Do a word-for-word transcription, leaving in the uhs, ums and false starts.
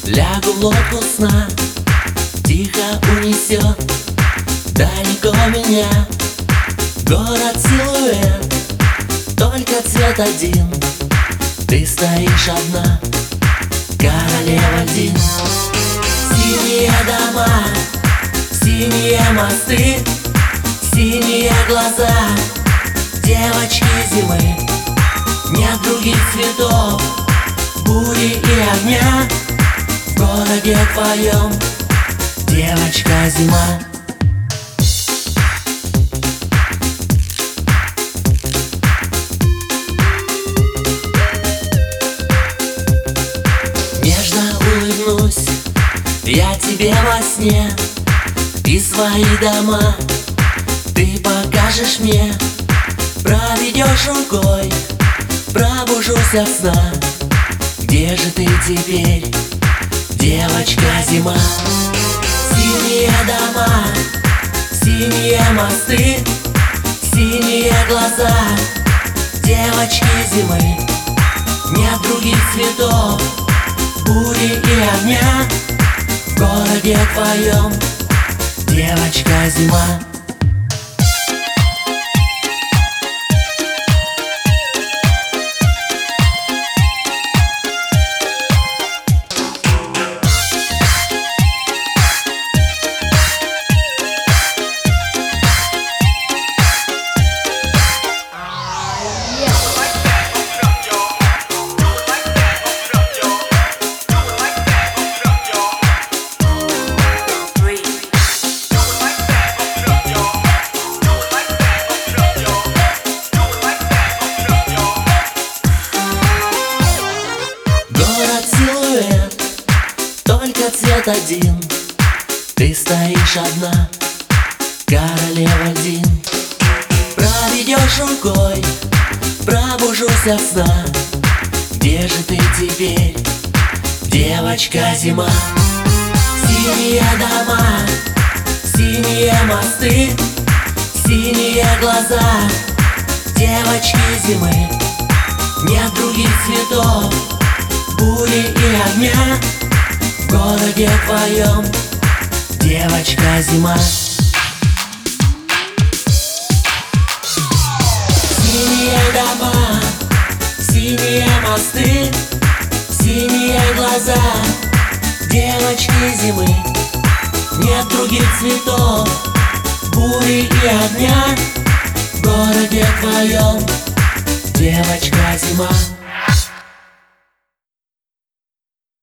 Лягу в лодку сна, тихо унесет далеко меня. Город силуэт, только цвет один. Ты стоишь одна, королева льдин. Синие дома, синие мосты, синие глаза девочки зимы. Нет других цветов, бури и огня в городе твоем, девочка зима. Нежно улыбнусь я тебе во сне, и свои дома ты покажешь мне. Проведешь рукой, пробужусь от сна. Где же ты теперь, девочка зима? Синие дома, синие мосты, синие глаза девочки зимы. Нет других цветов, бури и огня в городе твоем, девочка зима. Только цвет один, ты стоишь одна, королева льдин. Проведешь рукой, пробужусь от сна. Где же ты теперь, девочка зима? Синие дома, синие мосты, синие глаза девочки зимы. Нет других цветов, бури и огня в городе твоем, девочка зима. Синие дома, синие мосты, синие глаза девочки зимы. Нет других цветов, бури и огня в городе твоем, девочка зима.